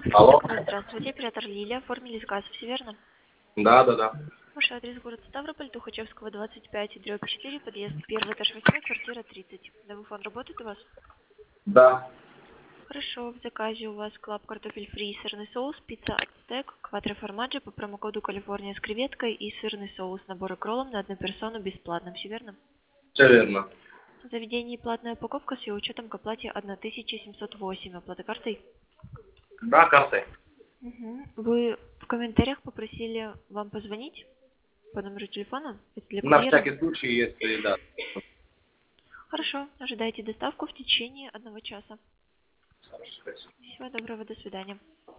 Алло? Здравствуйте, оператор Лилия. Оформили заказ, все верно? Да, да, да. Ваш адрес город Ставрополь, Тухачевского, 25, дробь 4, подъезд 1, этаж 8, квартира 30. Домофон работает у вас? Да. Хорошо, в заказе у вас клаб картофель фри, сырный соус, пицца ацтек, кватро формаджи по промокоду Калифорния с креветкой и сырный соус, набор к роллам на одну персону бесплатно, все верно? Все верно. В заведении платная упаковка с ее учетом к оплате 1708, оплата картой. Да, картой. Вы в комментариях попросили вам позвонить по номеру телефона, это для На курьера. всякий случай, если да. Хорошо, ожидайте доставку в течение 1 часа. Хорошо, спасибо. Всего доброго, до свидания.